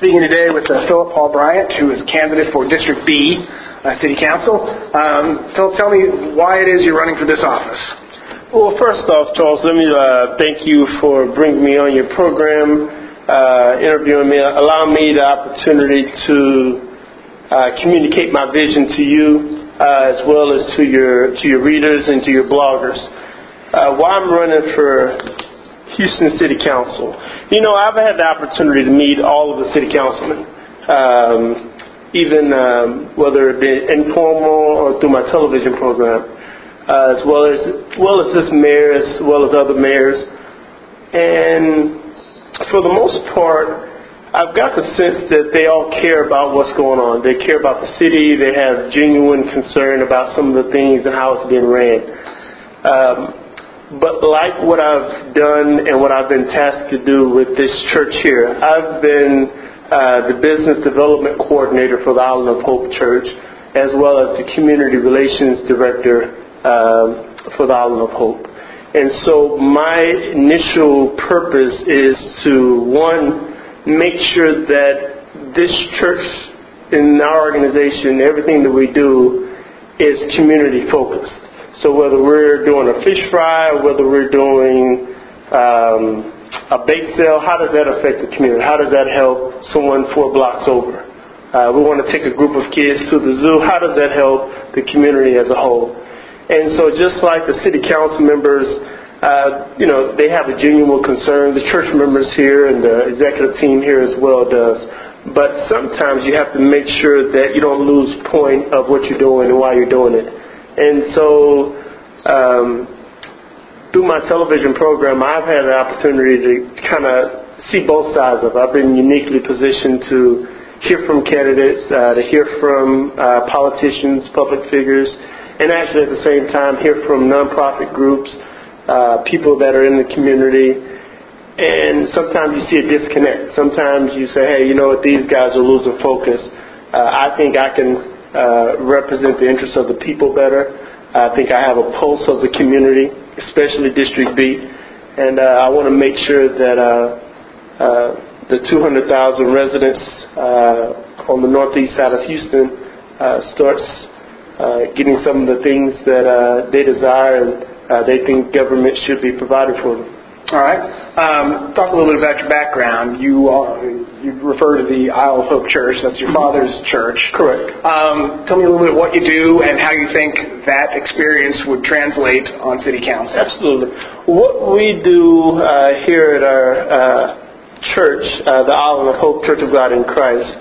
Speaking today with Philip Paul Bryant, who is candidate for District B, City Council. Philip, tell me why it is you're running for this office. Well, first off, Charles, let me thank you for bringing me on your program, interviewing me, allowing me the opportunity to communicate my vision to you, as well as to your readers and to your bloggers. Why I'm running for Houston City Council. You know, I've had the opportunity to meet all of the city councilmen, even whether it be informal or through my television program, as well as this mayor, as well as other mayors. And for the most part, I've got the sense that they all care about what's going on. They care about the city. They have genuine concern about some of the things and how it's being ran. But like what I've done and what I've been tasked to do with this church here, I've been the business development coordinator for the Island of Hope Church, as well as the community relations director for the Island of Hope. And so my initial purpose is to, one, make sure that this church in our organization, everything that we do, is community focused. So whether we're doing a fish fry or whether we're doing a bake sale, how does that affect the community? How does that help someone 4 blocks over? We want to take a group of kids to the zoo. How does that help the community as a whole? And so just like the city council members, they have a genuine concern. The church members here and the executive team here as well does. But sometimes you have to make sure that you don't lose point of what you're doing and why you're doing it. And so through my television program, I've had the opportunity to kind of see both sides of it. I've been uniquely positioned to hear from candidates, to hear from politicians, public figures, and actually at the same time hear from nonprofit groups, people that are in the community. And sometimes you see a disconnect. Sometimes you say, hey, you know what, these guys are losing focus. I think I can represent the interests of the people better. I think I have a pulse of the community, especially District B, and I want to make sure that the 200,000 residents on the northeast side of Houston starts getting some of the things that they desire and they think government should be provided for them. All right. Talk a little bit about your background. You refer to the Isle of Hope Church. That's your father's church. Correct. Tell me a little bit what you do and how you think that experience would translate on city council. Absolutely. What we do here at our church, the Island of Hope Church of God in Christ,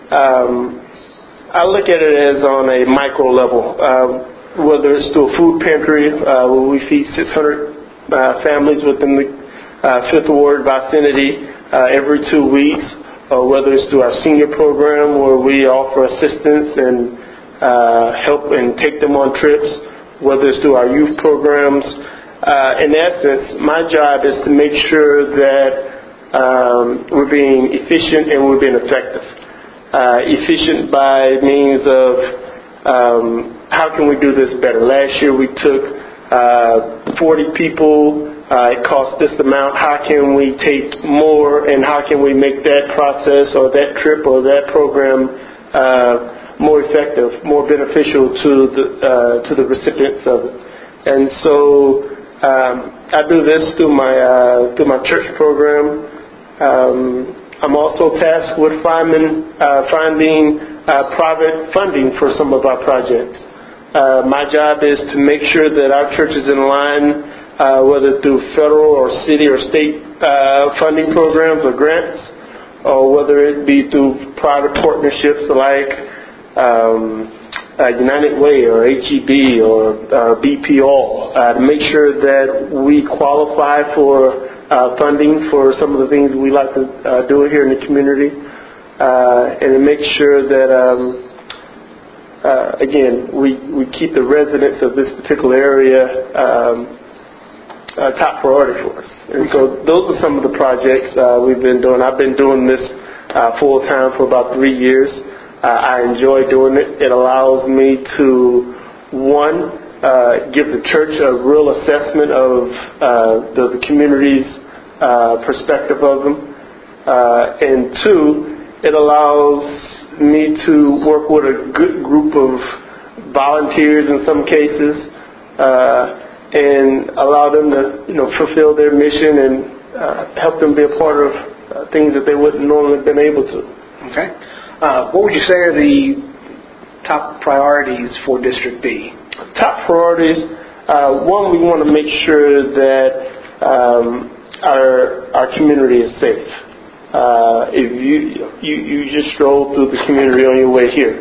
I look at it as on a micro level. Whether it's through a food pantry where we feed 600 families within the Fifth Ward vicinity every 2 weeks, or whether it's through our senior program where we offer assistance and help and take them on trips, whether it's through our youth programs. In essence, my job is to make sure that we're being efficient and we're being effective. Efficient by means of how can we do this better? Last year we took 40 people, it cost this amount. How can we take more and how can we make that process or that trip or that program more effective, more beneficial to the recipients of it? And so I do this through my church program. I'm also tasked with finding private funding for some of our projects. My job is to make sure that our church is in line, whether through federal or city or state funding programs or grants, or whether it be through private partnerships like United Way or HEB or BP All, to make sure that we qualify for funding for some of the things we like to do here in the community, and to make sure that again, we keep the residents of this particular area top priority for us. And so those are some of the projects we've been doing. I've been doing this full time for about 3 years. I enjoy doing it. It allows me to, one, give the church a real assessment of the community's perspective of them, and two, It allows me to work with a good group of volunteers in some cases, and allow them to, fulfill their mission and help them be a part of things that they wouldn't normally have been able to. Okay. What would you say are the top priorities for District B? Top priorities, one, we want to make sure that our community is safe. If you just stroll through the community on your way here,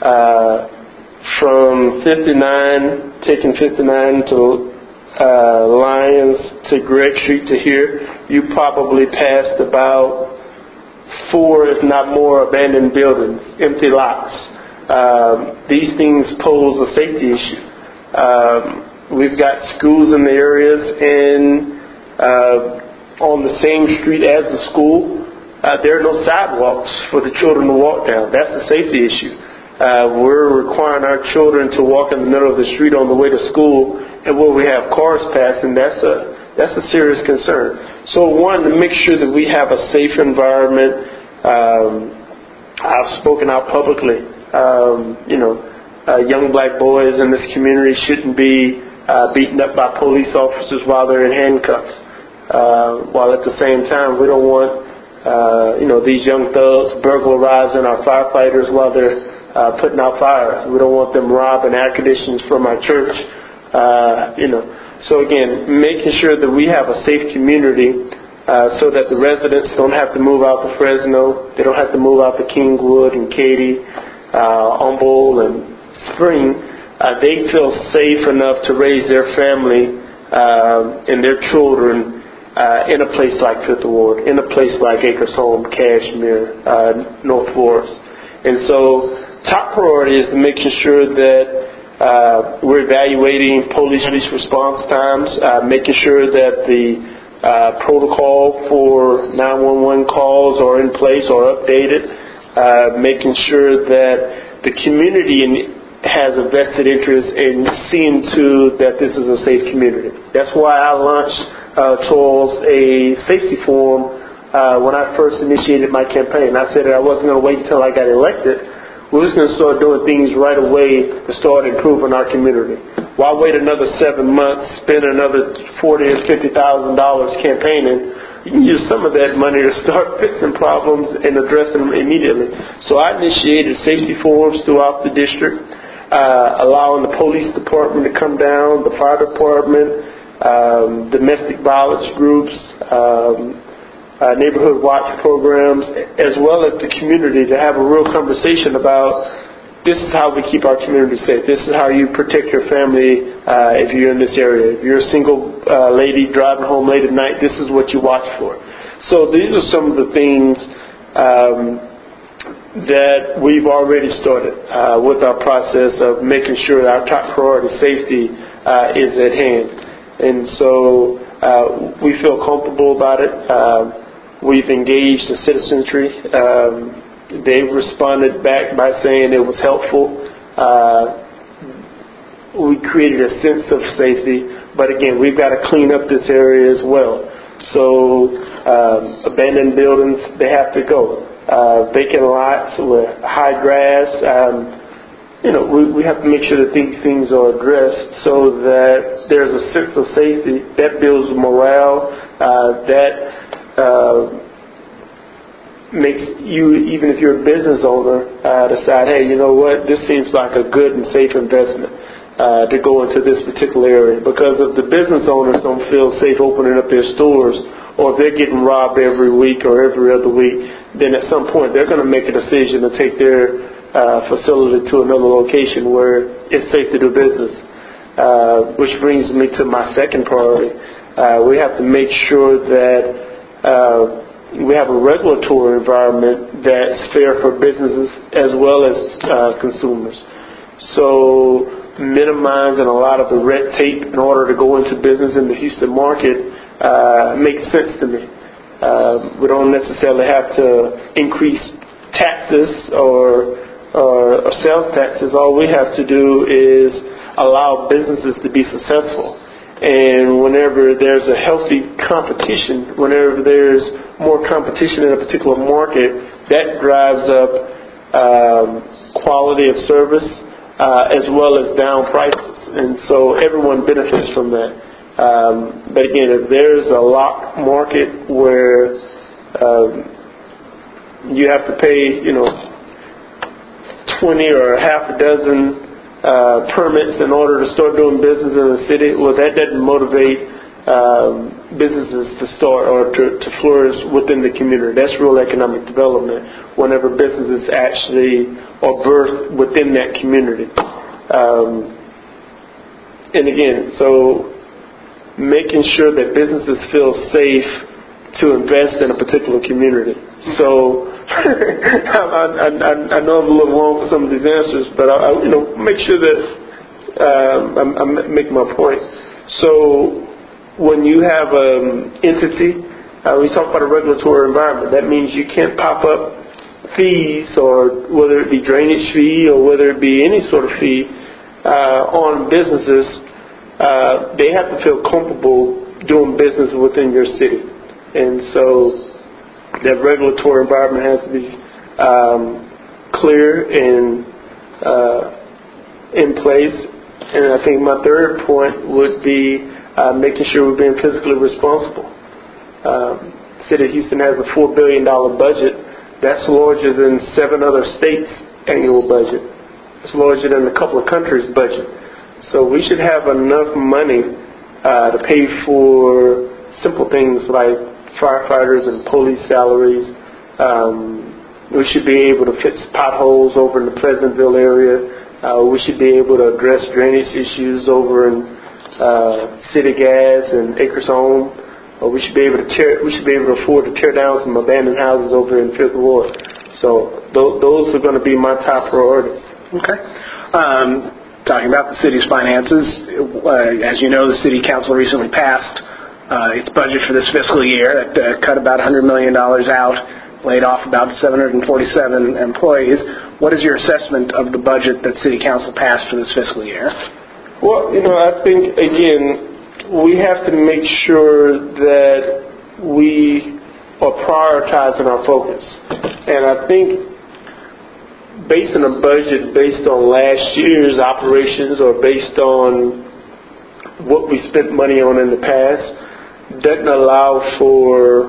from 59, taking 59 to Lyons to Gregg Street to here, you probably passed about 4, if not more, abandoned buildings, empty lots. These things pose a safety issue. We've got schools in the areas, and on the same street as the school, there are no sidewalks for the children to walk down. That's a safety issue. We're requiring our children to walk in the middle of the street on the way to school, and where we have cars passing, that's a serious concern. So one, to make sure that we have a safe environment. I've spoken out publicly. Young black boys in this community shouldn't be beaten up by police officers while they're in handcuffs. While at the same time, we don't want these young thugs burglarizing our firefighters while they're putting out fires. We don't want them robbing air conditioners from our church. So again, making sure that we have a safe community so that the residents don't have to move out to Fresno, they don't have to move out to Kingwood and Katy, Humboldt and Spring. They feel safe enough to raise their family and their children in a place like Fifth Ward, in a place like Acres Home, Cashmere, North Forest. And so top priority is making sure that we're evaluating police response times, making sure that the protocol for 911 calls are in place or updated, making sure that the community has a vested interest in seeing to that this is a safe community. That's why I launched towards a safety forum when I first initiated my campaign. I said that I wasn't going to wait until I got elected. We was going to start doing things right away to start improving our community. Why wait another 7 months, spend another $40,000 or $50,000 campaigning? You can use some of that money to start fixing problems and addressing them immediately. So I initiated safety forums throughout the district, allowing the police department to come down, the fire department, domestic violence groups, neighborhood watch programs, as well as the community to have a real conversation about this is how we keep our community safe. This is how you protect your family if you're in this area. If you're a single lady driving home late at night, this is what you watch for. So these are some of the things that we've already started with our process of making sure that our top priority, safety, is at hand. And so we feel comfortable about it. We've engaged the citizenry. They've responded back by saying it was helpful. We created a sense of safety, but again, we've got to clean up this area as well. So abandoned buildings, they have to go. Vacant lots with high grass, we have to make sure that these things are addressed so that there's a sense of safety. That builds morale. That makes you, even if you're a business owner, decide, hey, you know what, this seems like a good and safe investment to go into this particular area. Because if the business owners don't feel safe opening up their stores, or if they're getting robbed every week or every other week, then at some point they're going to make a decision to take their facility to another location where it's safe to do business. Which brings me to my second priority. We have to make sure that we have a regulatory environment that's fair for businesses as well as consumers. So minimizing a lot of the red tape in order to go into business in the Houston market makes sense to me. We don't necessarily have to increase taxes or sales taxes. All we have to do is allow businesses to be successful. And whenever there's a healthy competition, whenever there's more competition in a particular market, that drives up quality of service as well as down prices. And so everyone benefits from that. But again, if there's a locked market where you have to pay, 20 or half a dozen permits in order to start doing business in the city, well, that doesn't motivate businesses to start or to flourish within the community. That's real economic development whenever businesses actually are birthed within that community. And again, so making sure that businesses feel safe to invest in a particular community. So I know I'm a little long for some of these answers, but I make sure that I make my point. So when you have an entity, we talk about a regulatory environment. That means you can't pop up fees, or whether it be drainage fee or whether it be any sort of fee on businesses. They have to feel comfortable doing business within your city, and so that regulatory environment has to be clear and in place. And I think my third point would be making sure we're being fiscally responsible. The City of Houston has a $4 billion budget. That's larger than 7 other states' annual budget. It's larger than a couple of countries' budget. So we should have enough money to pay for simple things like firefighters and police salaries. We should be able to fix potholes over in the Pleasantville area. We should be able to address drainage issues over in City Gas and Acres Home. We should be able to afford to tear down some abandoned houses over in Fifth Ward. So those are going to be my top priorities. Okay. Talking about the city's finances, as you know, the City Council recently passed its budget for this fiscal year. It cut about $100 million out, laid off about 747 employees. What is your assessment of the budget that City Council passed for this fiscal year? Well, I think, again, we have to make sure that we are prioritizing our focus. And I think based on a budget based on last year's operations or based on what we spent money on in the past, doesn't allow for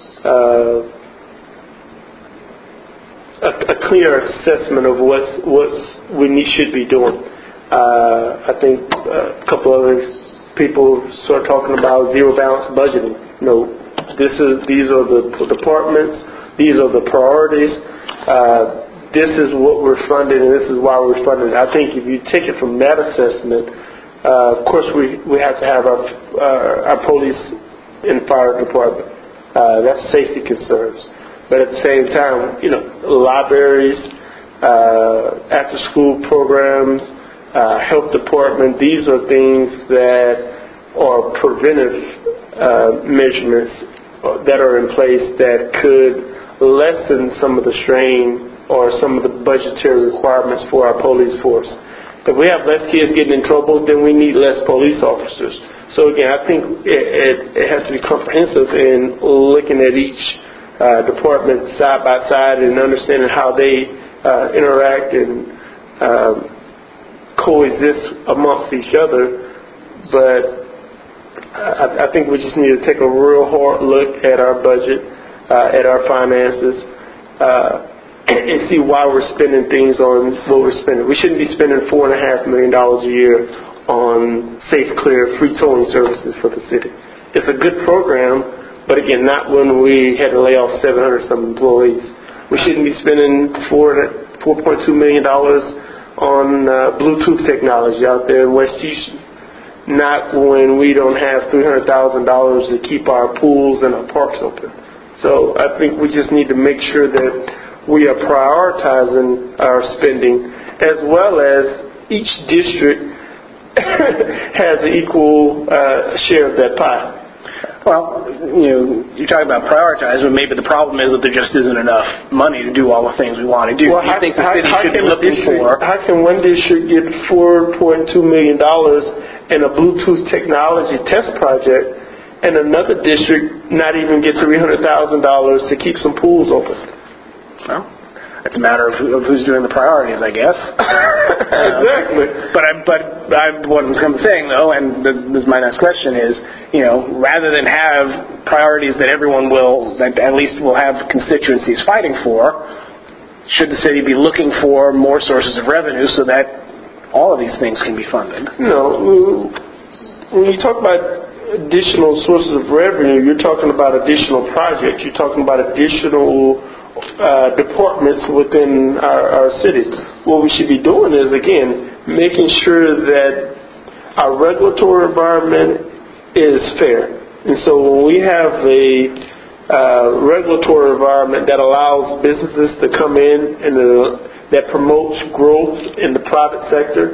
a clear assessment of what we should be doing. I think a couple other people start talking about zero balance budgeting. These are the departments, these are the priorities. This is what we're funding, and this is why we're funding. I think if you take it from that assessment, of course we have to have our police and fire department. That's safety concerns. But at the same time, libraries, after-school programs, health department, these are things that are preventive measurements that are in place that could lessen some of the strain or some of the budgetary requirements for our police force. If we have less kids getting in trouble, then we need less police officers. So again, I think it has to be comprehensive in looking at each department side by side and understanding how they interact and coexist amongst each other. But I think we just need to take a real hard look at our budget, at our finances, and see why we're spending things on what we're spending. We shouldn't be spending $4.5 million a year on Safe Clear free towing services for the city. It's a good program, but again, not when we had to lay off 700 some employees. We shouldn't be spending $4.2 million on Bluetooth technology out there in West Houston. Not when we don't have $300,000 to keep our pools and our parks open. So I think we just need to make sure that we are prioritizing our spending, as well as each district has an equal share of that pie. Well, you're talking about prioritizing, but maybe the problem is that there just isn't enough money to do all the things we want to do. Well, I think the city should be looking for... How can one district get $4.2 million in a Bluetooth technology test project, and another district not even get $300,000 to keep some pools open? Well, it's a matter of who's doing the priorities, I guess. Exactly. But what I'm saying, though, and this is my next question is, rather than have priorities that that at least will have constituencies fighting for, should the city be looking for more sources of revenue so that all of these things can be funded? When you talk about additional sources of revenue, you're talking about additional projects. You're talking about additional departments within our city. What we should be doing is, again, making sure that our regulatory environment is fair. And so when we have a regulatory environment that allows businesses to come in and that promotes growth in the private sector,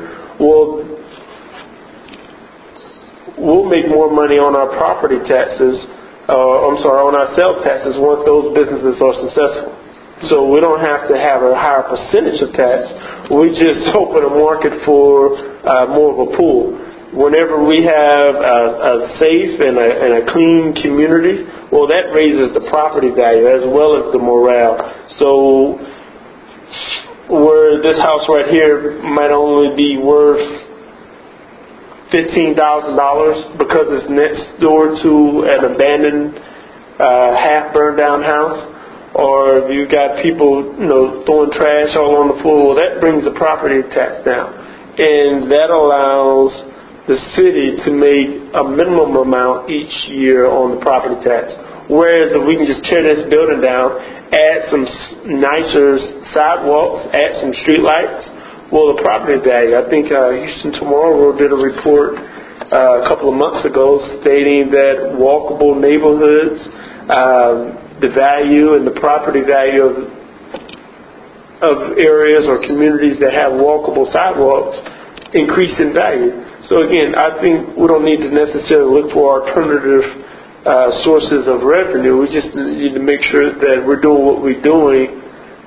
we'll make more money on our property taxes, on our sales taxes once those businesses are successful. So we don't have to have a higher percentage of tax. We just open a market for more of a pool. Whenever we have a safe and a clean community, that raises the property value as well as the morale. So where this house right here might only be worth $15,000 because it's next door to an abandoned, half burned down house, or if you got people, throwing trash all on the floor, that brings the property tax down, and that allows the city to make a minimum amount each year on the property tax. Whereas if we can just tear this building down, add some nicer sidewalks, add some street lights, the property value. I think Houston Tomorrow did a report a couple of months ago stating that walkable neighborhoods, the value and the property value of areas or communities that have walkable sidewalks increase in value. So again, I think we don't need to necessarily look for alternative sources of revenue. We just need to make sure that we're doing what we're doing.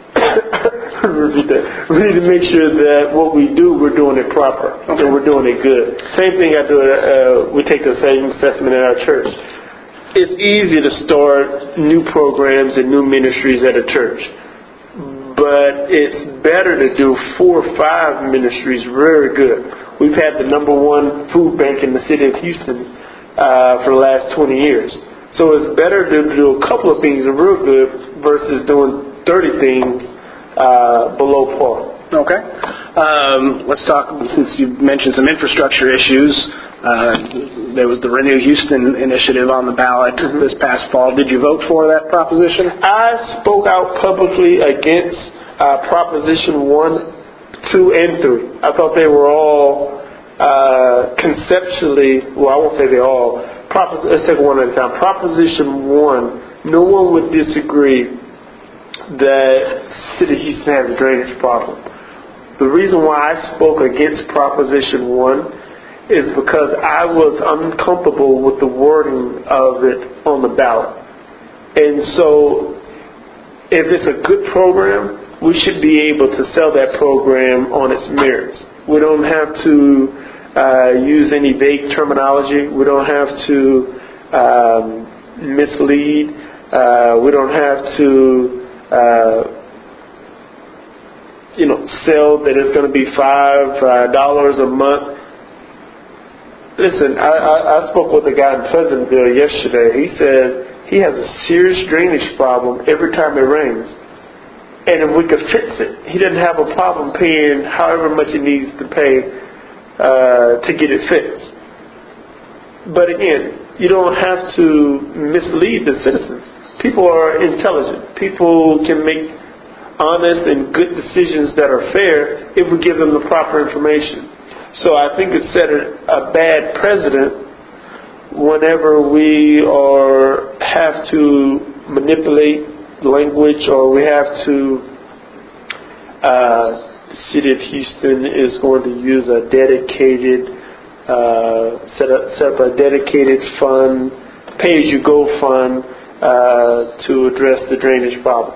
We need to make sure that what we do, we're doing it proper, and we're doing it good. Same thing I do. We take the same assessment in our church. It's easy to start new programs and new ministries at a church, but it's better to do 4 or 5 ministries very good. We've had the #1 food bank in the city of Houston for the last 20 years. So it's better to do a couple of things real good versus doing 30 things below par. Okay. Let's talk, since you mentioned some infrastructure issues. There was the Renew Houston initiative on the ballot this past fall. Did you vote for that proposition? I spoke out publicly against Proposition 1, 2, and 3. I thought they were all conceptually, I won't say they all. Let's take one at a time. Proposition 1, no one would disagree that City of Houston has a drainage problem. The reason why I spoke against Proposition 1 is because I was uncomfortable with the wording of it on the ballot. And so if it's a good program, we should be able to sell that program on its merits. We don't have to use any vague terminology. We don't have to mislead. We don't have to sell that it's going to be $5 a month. Listen, I spoke with a guy in Pleasantville yesterday. He said he has a serious drainage problem every time it rains. And if we could fix it, he doesn't have a problem paying however much he needs to pay to get it fixed. But again, you don't have to mislead the citizens. People are intelligent. People can make honest and good decisions that are fair if we give them the proper information. So I think it set a bad precedent whenever we have to manipulate language, or we have to the City of Houston is going to use a dedicated set up a dedicated fund pay-as-you-go fund to address the drainage problem.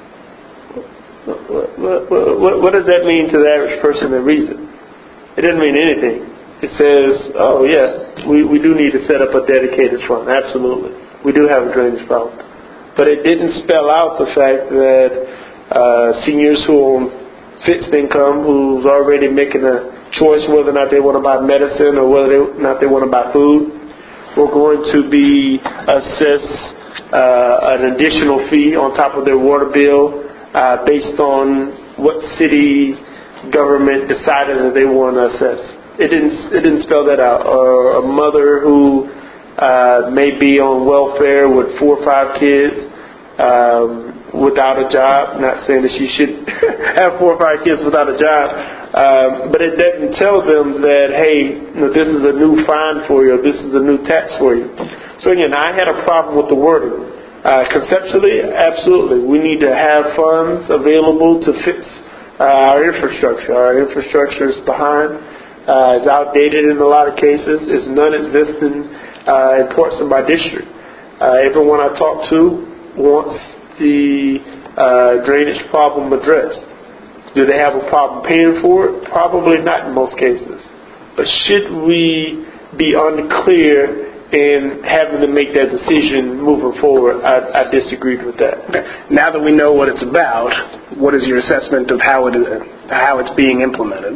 What does that mean to the average person that reads it? It doesn't mean anything. It says, oh yeah, we do need to set up a dedicated fund. Absolutely. We do have a drainage problem. But it didn't spell out the fact that seniors who are on fixed income, who's already making a choice whether or not they want to buy medicine or whether or not they want to buy food, were going to be assessed an additional fee on top of their water bill based on what city government decided that they want to assess. It didn't spell that out. Or a mother who may be on welfare with 4 or 5 kids without a job. Not saying that she should have 4 or 5 kids without a job, but it doesn't tell them that, hey, this is a new fine for you, or this is a new tax for you. So again, I had a problem with the wording. Conceptually, absolutely, we need to have funds available to fix our infrastructure. Our infrastructure is behind, is outdated in a lot of cases, is non-existent in parts of my district. Everyone I talk to wants the drainage problem addressed. Do they have a problem paying for it? Probably not in most cases. But should we be unclear in having to make that decision moving forward? I disagreed with that. Now that we know what it's about, what is your assessment of how it's being implemented?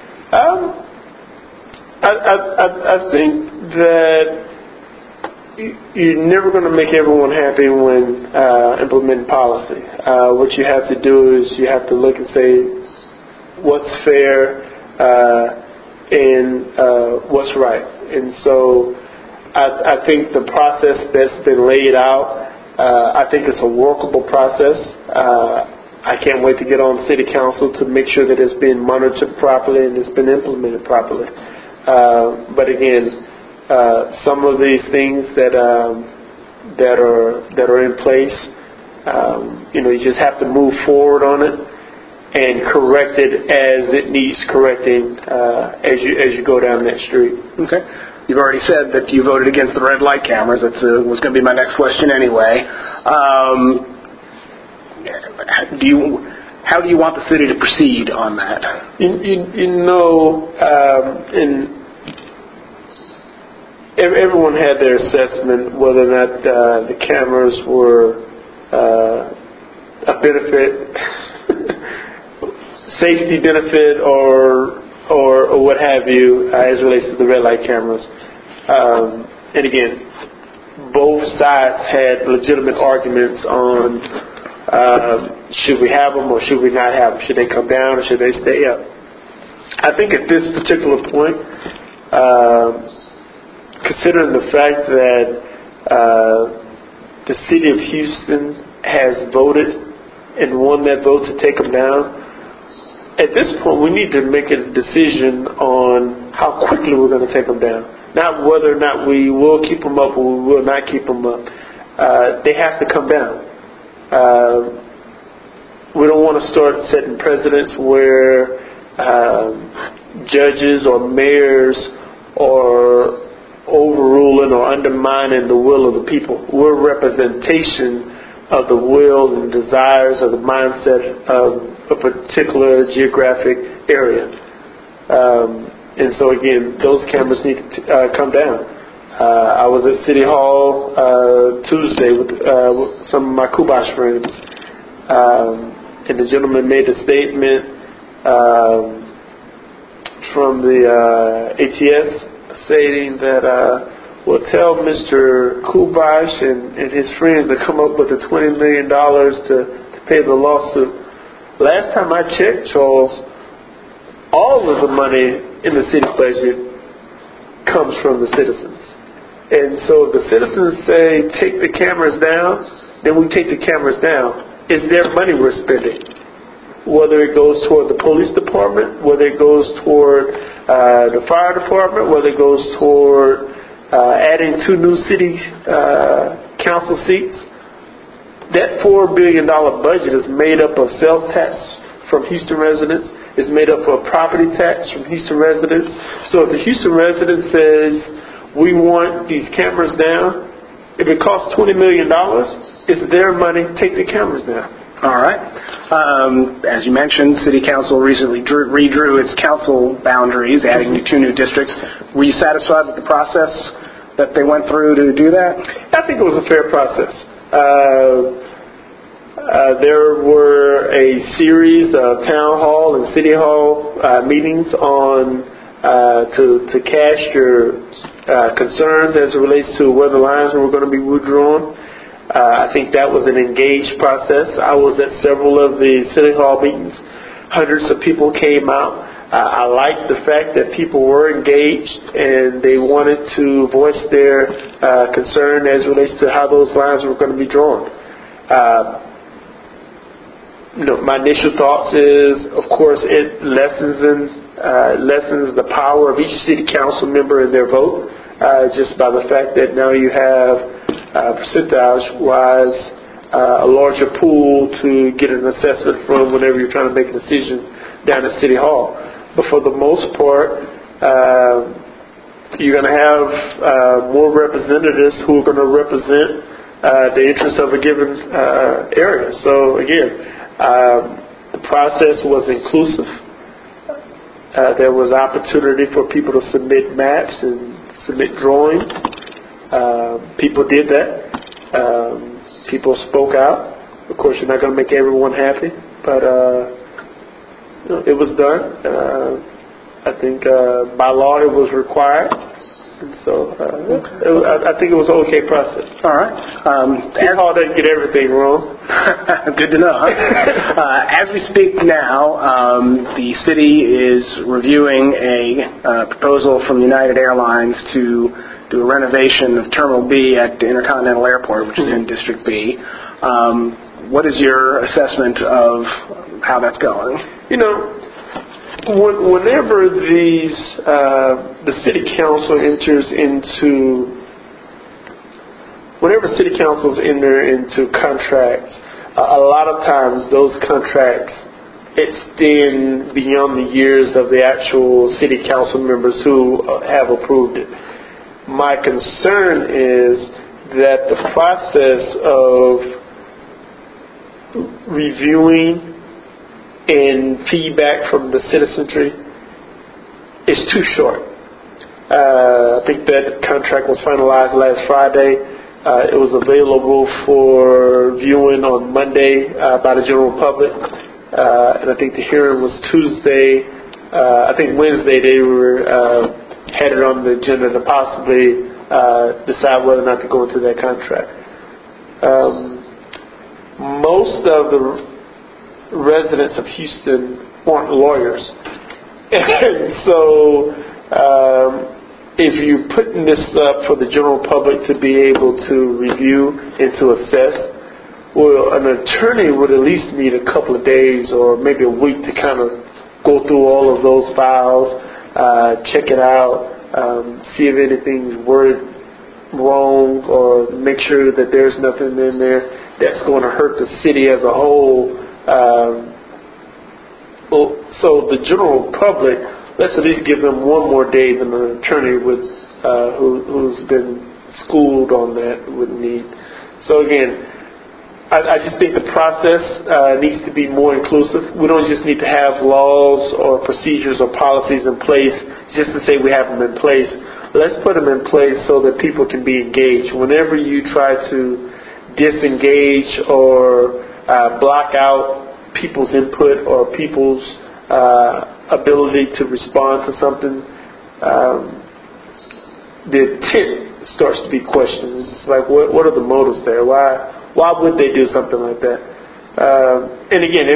I think that you're never going to make everyone happy when implementing policy. What you have to do is you have to look and say what's fair and what's right. And so I think the process that's been laid out, I think it's a workable process. I can't wait to get on city council to make sure that it's being monitored properly and it's been implemented properly. But again, some of these things that are in place, you just have to move forward on it and correct it as it needs correcting as you go down that street. Okay. You've already said that you voted against the red light cameras. That was going to be my next question anyway. How do you want the city to proceed on that? Everyone had their assessment whether or not the cameras were a benefit, safety benefit, or what have you, as it relates to the red light cameras. And again, both sides had legitimate arguments on should we have them or should we not have them? Should they come down or should they stay up? I think at this particular point, considering the fact that the city of Houston has voted and won that vote to take them down, at this point we need to make a decision on how quickly we're going to take them down. Not whether or not we will keep them up or we will not keep them up. They have to come down. We don't want to start setting precedents where judges or mayors are overruling or undermining the will of the people. We're a representation of the will and desires of the mindset of a particular geographic area. And so again, those cameras need to come down. I was at City Hall Tuesday with some of my Kubash friends, and the gentleman made a statement from the ATS stating that we'll tell Mr. Kubash and his friends to come up with the $20 million to pay the lawsuit. Last time I checked, Charles, all of the money in the city budget comes from the citizens. And so if the citizens say, take the cameras down, then we take the cameras down. It's their money we're spending. Whether it goes toward the police department, whether it goes toward the fire department, whether it goes toward adding 2 new city council seats, that $4 billion budget is made up of sales tax from Houston residents. It's made up of property tax from Houston residents. So if the Houston resident says, we want these cameras down, If it costs $20 million, it's their money. Take the cameras down. All right. As you mentioned, City Council recently redrew its council boundaries, adding 2 new districts. Were you satisfied with the process that they went through to do that? I think it was a fair process. There were a series of town hall and city hall meetings on to cast your concerns as it relates to where the lines were going to be withdrawn. I think that was an engaged process. I was at several of the city hall meetings. Hundreds of people came out. I liked the fact that people were engaged and they wanted to voice their concern as it relates to how those lines were going to be drawn. My initial thoughts is, of course, it lessens the power of each city council member in their vote, just by the fact that now you have percentage-wise a larger pool to get an assessment from whenever you're trying to make a decision down at City Hall. But for the most part, you're going to have more representatives who are going to represent the interests of a given area. So again, the process was inclusive. There was opportunity for people to submit maps and submit drawings. People did that. People spoke out. Of course, you're not going to make everyone happy, but it was done. I think by law it was required. And so I think it was an okay process. All right. City Hall didn't get everything wrong. Good to know. As we speak now, the city is reviewing a proposal from United Airlines to do a renovation of Terminal B at the Intercontinental Airport, which is in District B. What is your assessment of how that's going? Whenever the city council city councils enter into contracts, a lot of times those contracts extend beyond the years of the actual city council members who have approved it. My concern is that the process of reviewing and feedback from the citizenry is too short. I think that contract was finalized last Friday. It was available for viewing on Monday by the general public. And I think the hearing was Tuesday. I think Wednesday they were had it on the agenda to possibly decide whether or not to go into that contract. Most of the residents of Houston aren't lawyers. And so if you're putting this up for the general public to be able to review and to assess, well, an attorney would at least need a couple of days or maybe a week to kind of go through all of those files, check it out, see if anything's worded wrong, or make sure that there's nothing in there that's going to hurt the city as a whole. So the general public, let's at least give them one more day than an attorney who's been schooled on that would need. So again, I just think the process needs to be more inclusive. We don't just need to have laws or procedures or policies in place just to say we have them in place. Let's put them in place so that people can be engaged. Whenever you try to disengage or block out people's input or people's ability to respond to something, the intent starts to be questioned. It's like, what are the motives there? Why would they do something like that? And again,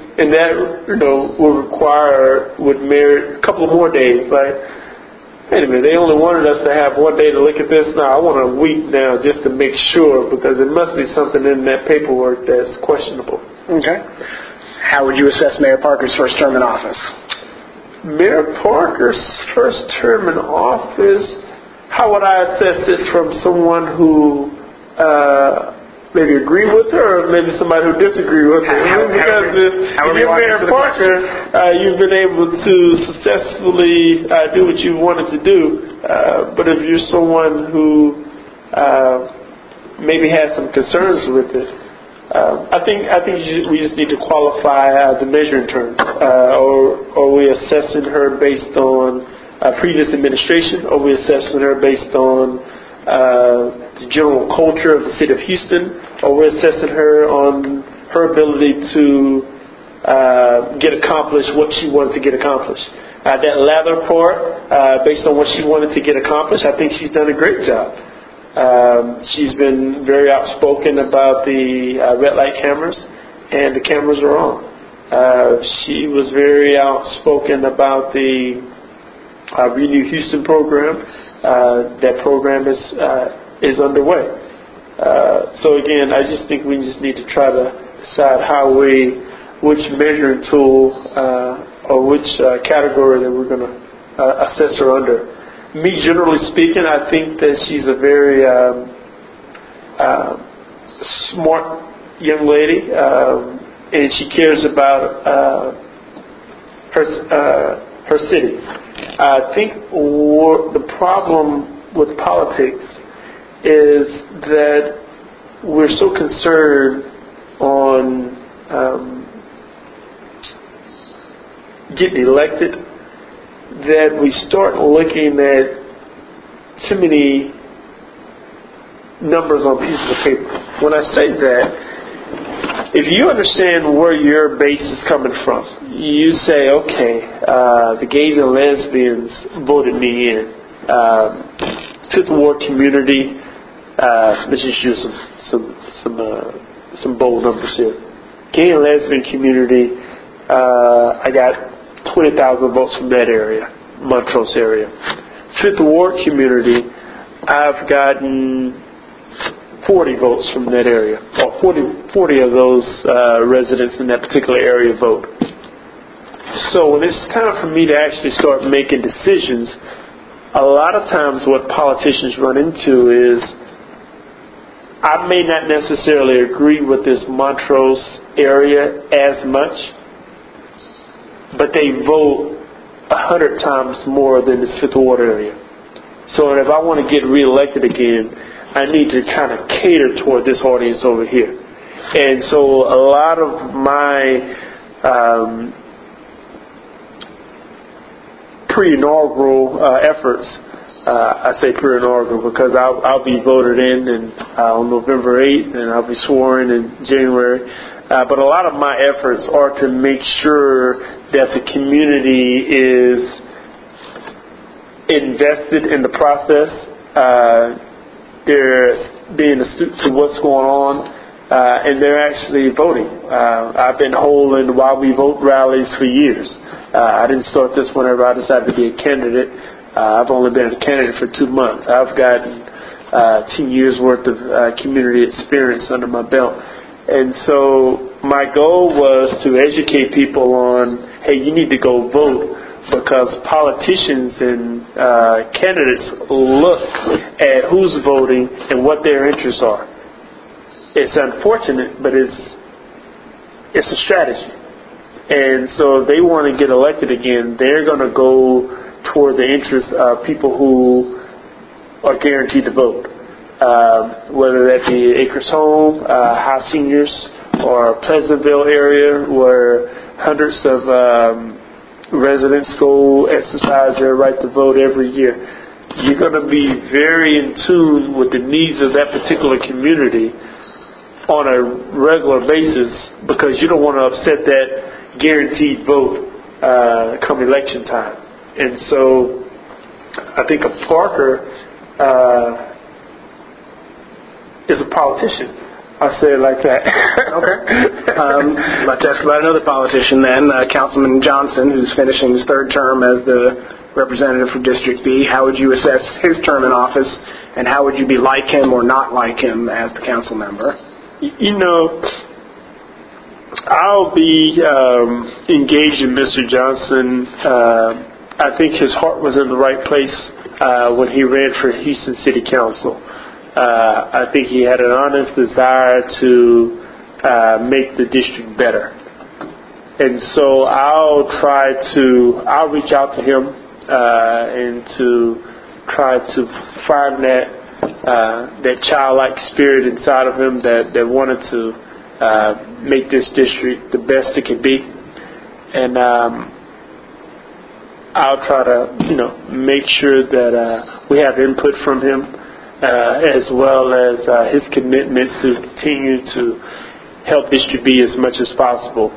would merit a couple of more days. Like, wait a minute, they only wanted us to have one day to look at this. Now I want a week now just to make sure, because there must be something in that paperwork that's questionable. Okay. How would you assess Mayor Parker's first term in office? Mayor Parker's first term in office, how would I assess it from someone who maybe agree with her, or maybe somebody who disagree with her? Because if you're Mayor Parker, you've been able to successfully do what you wanted to do. But if you're someone who maybe has some concerns with it. I think we just need to qualify the measuring terms. Are we assessing her based on previous administration? Are we assessing her based on the general culture of the city of Houston? Are we assessing her on her ability to get accomplished what she wanted to get accomplished? That latter part, based on what she wanted to get accomplished, I think she's done a great job. She's been very outspoken about the red light cameras, and the cameras are on. She was very outspoken about the Renew Houston program. That program is underway. So again, I just think we just need to try to decide which measuring tool or which category that we're going to assess her under. Me, generally speaking, I think that she's a very smart young lady, and she cares about her city. I think the problem with politics is that we're so concerned on getting elected that we start looking at too many numbers on pieces of paper. When I say that, if you understand where your base is coming from, you say, okay, the gays and lesbians voted me in. Fifth Ward community, let's just use some bold numbers here. Gay and lesbian community, I got 20,000 votes from that area, Montrose area. Fifth Ward community, I've gotten 40 votes from that area, or 40 of those residents in that particular area vote. So when it's time for me to actually start making decisions, a lot of times what politicians run into is I may not necessarily agree with this Montrose area as much, but they vote 100 times more than this Fifth Ward area. So if I want to get reelected again, I need to kind of cater toward this audience over here. And so a lot of my pre-inaugural efforts, I say pre-inaugural because I'll be voted in on November 8th, and I'll be sworn in January. But a lot of my efforts are to make sure that the community is invested in the process. They're being astute to what's going on, and they're actually voting. I've been holding Why We Vote rallies for years. I didn't start this whenever I decided to be a candidate. I've only been a candidate for 2 months. I've gotten 10 years worth of community experience under my belt. And so my goal was to educate people on, hey, you need to go vote, because politicians and candidates look at who's voting and what their interests are. It's unfortunate, but it's a strategy. And so if they want to get elected again, they're going to go toward the interests of people who are guaranteed to vote. Whether that be Acres Home, High Seniors, or Pleasantville area, where hundreds of residents go exercise their right to vote every year. You're going to be very in tune with the needs of that particular community on a regular basis, because you don't want to upset that guaranteed vote come election time. And so I think a Parker is a politician. I'll say it like that. Okay. Let's ask about another politician then, Councilman Johnson, who's finishing his third term as the representative for District B. How would you assess his term in office, and how would you be like him or not like him as the council member? You know, I'll be engaged in Mr. Johnson. I think his heart was in the right place when he ran for Houston City Council. I think he had an honest desire to make the district better. And so I'll reach out to him and to try to find that that childlike spirit inside of him that wanted to make this district the best it could be. And I'll try to, make sure that we have input from him, as well as his commitment to continue to help District B as much as possible.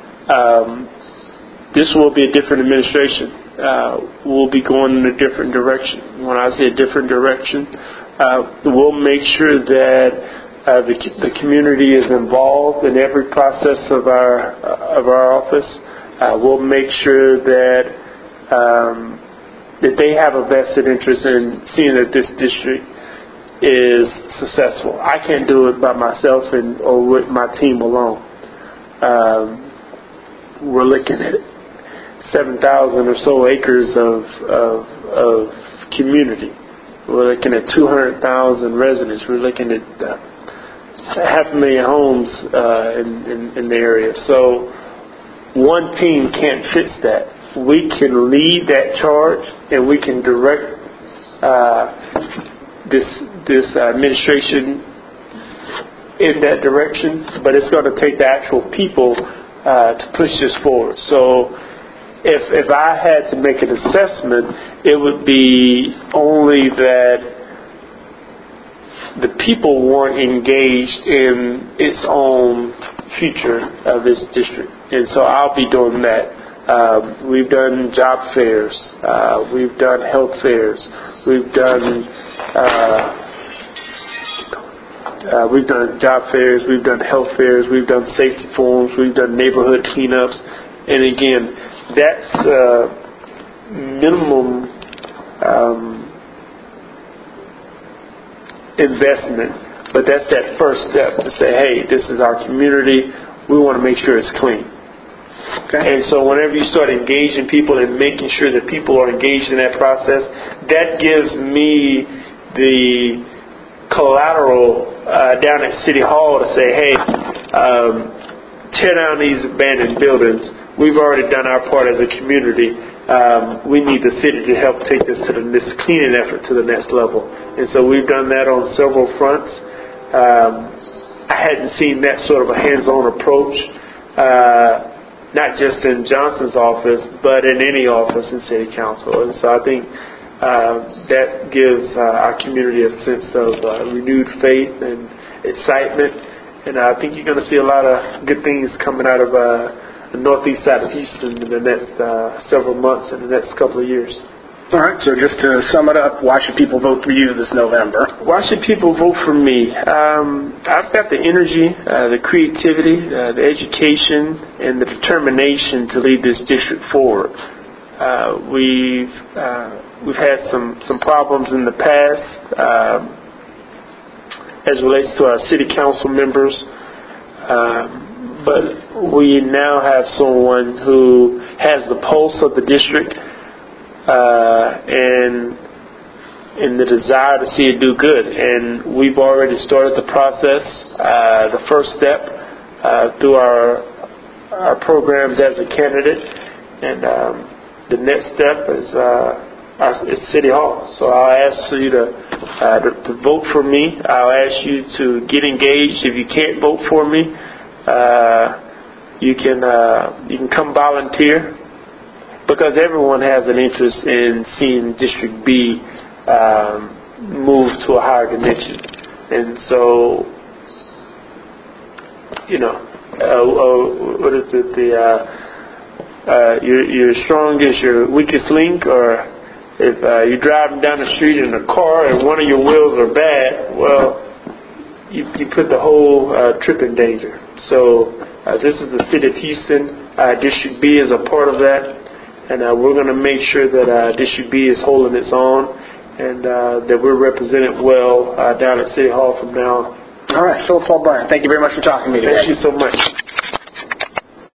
This will be a different administration. We'll be going in a different direction. When I say a different direction, we'll make sure that the community is involved in every process of our office. We'll make sure that they have a vested interest in seeing that this district is successful. I can't do it by myself or with my team alone. We're looking at 7,000 or so acres of community. We're looking at 200,000 residents. We're looking at 500,000 homes in the area. So one team can't fix that. We can lead that charge, and we can direct this administration in that direction, but it's going to take the actual people to push this forward. So if I had to make an assessment, it would be only that the people weren't engaged in its own future of this district. And so I'll be doing that. We've done job fairs. We've done health fairs. We've done job fairs. We've done health fairs. We've done safety forums. We've done neighborhood cleanups. And again, that's minimum investment, but that's that first step to say, hey, this is our community. We want to make sure it's clean. Okay. And so whenever you start engaging people and making sure that people are engaged in that process, that gives me the collateral down at City Hall to say, hey, tear down these abandoned buildings. We've already done our part as a community. We need the city to help take this cleaning effort to the next level. And so we've done that on several fronts. I hadn't seen that sort of a hands-on approach, not just in Johnson's office, but in any office in City Council. And so I think that gives our community a sense of renewed faith and excitement. And I think you're going to see a lot of good things coming out of the northeast side of Houston in the next several months and the next couple of years. All right, so just to sum it up, why should people vote for you this November? Why should people vote for me? I've got the energy, the creativity, the education, and the determination to lead this district forward. We've had some problems in the past as it relates to our city council members, but we now have someone who has the pulse of the district and the desire to see it do good. And we've already started the process. The first step through our programs as a candidate, and the next step is City Hall. So I'll ask you to vote for me. I'll ask you to get engaged. If you can't vote for me, you can come volunteer, because everyone has an interest in seeing District B move to a higher dimension. And so, what is it? Your strongest, your weakest link, or if you're driving down the street in a car and one of your wheels are bad, well, you put the whole trip in danger. So this is the city of Houston. District B is a part of that. And we're going to make sure that District B is holding its own, and that we're represented well down at City Hall from now on. All right, Philip Paul Bryant, thank you very much for talking to me today. Thank you so much.